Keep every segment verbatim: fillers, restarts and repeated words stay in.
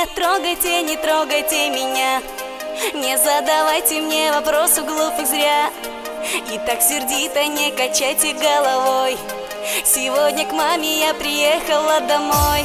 трогайте, не трогайте меня. Не задавайте мне вопросов глупых зря. И так сердито не качайте головой. Сегодня к маме я приехала домой.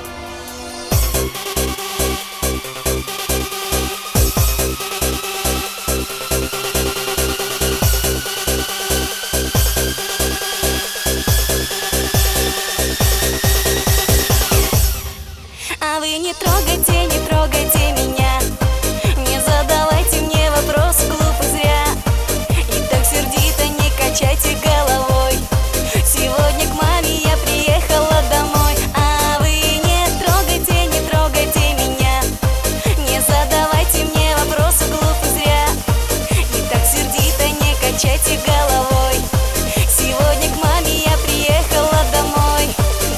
А вы не трогайте, не трогайте меня. Не задавайте мне вопросы глупых зря. И так сердито не качайте головой. Сегодня к маме я приехала домой. А вы не трогайте, не трогайте меня. Не задавайте мне вопросы глупых зря. И так сердито не качайте головой. Сегодня к маме я приехала домой.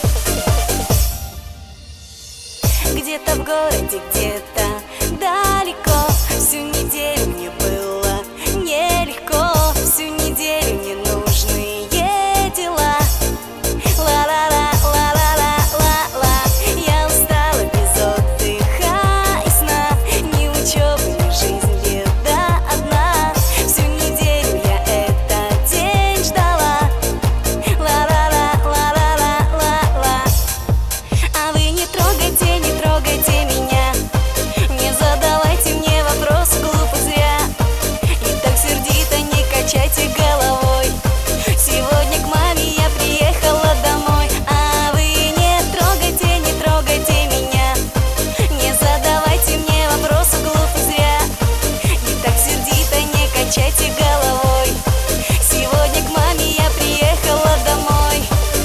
Где-то в городе, где-то далеко. Всю неделю мне было нелегко. Всю неделю ненужные дела. Ла-ла-ла, ла-ла-ла-ла-ла. Я устала без отдыха и сна. Ни учебы, ни жизнь, беда одна. Всю неделю я этот день ждала. Ла-ла-ла, ла-ла-ла-ла-ла. А вы не трогайте, не трогайте меня. Не задавайте мне вопросы глупых зря. И так сердито не качайте головой. Сегодня к маме я приехала домой. А вы не трогайте, не трогайте меня. Не задавайте мне вопросы глупых зря. И так сердито не качайте головой. Сегодня к маме я приехала домой.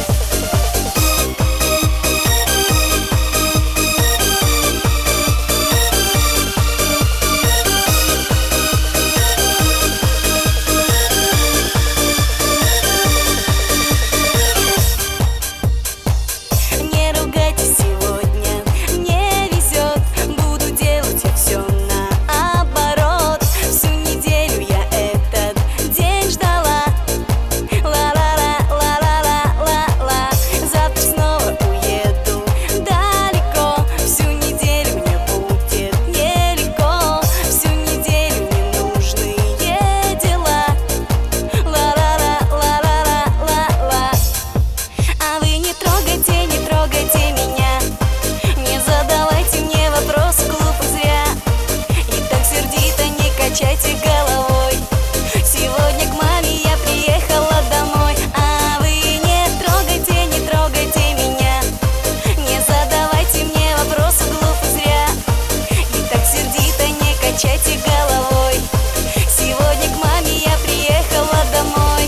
Не ругайтесь сегодня, не везет. Буду делать я все наоборот. Всю неделю я этот день ждала. Ла-ла-ла, ла-ла-ла-ла-ла. Завтра снова уеду далеко. Всю неделю мне будет нелегко. Всю неделю ненужные дела. Ла-ла-ла, ла-ла-ла-ла-ла. А вы не трогайте, не трогайте меня. Не задавайте мне вопросы глупых зря. И так сердито не качайте головой. Сегодня к маме я приехала домой. А вы не трогайте, не трогайте меня. Не задавайте мне вопросы глупых зря. И так сердито не качайте головой. Сегодня к маме я приехала домой.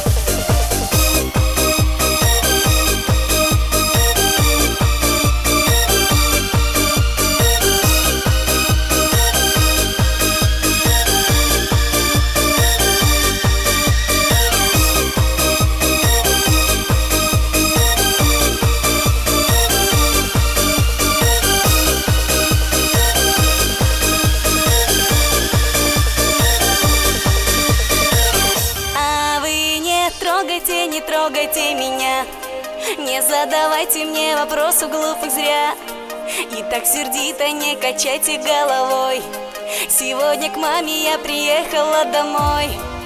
А вы не трогайте, не трогайте меня. Не задавайте мне вопросов глупых зря. И так сердито не качайте головой. Сегодня к маме я приехала домой.